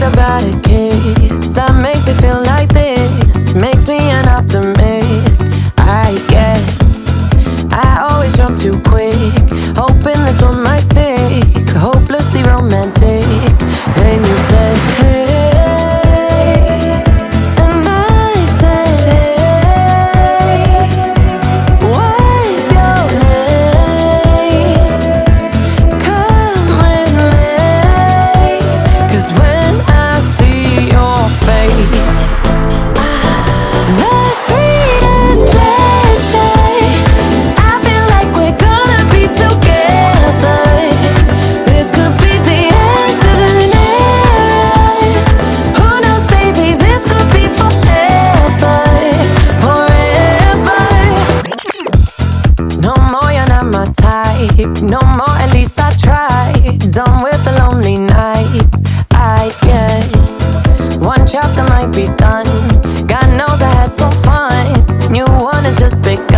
about a kiss that makes me feel like this? Makes me an optimist, I guess. I always jump too quick, hoping this one might stick. Hopelessly romantic. Then you said, hey, and I said, hey, what's your name? Come with me, 'cause when I see your face, the sweetest pleasure, I feel like we're gonna be together. This could be the end of the night. Who knows, baby, this could be forever, forever. No more, you're not my type. No more, at least I tried. Done with the lonely nights, I guess. One chapter might be done. God knows I had some fun. New one has just begun.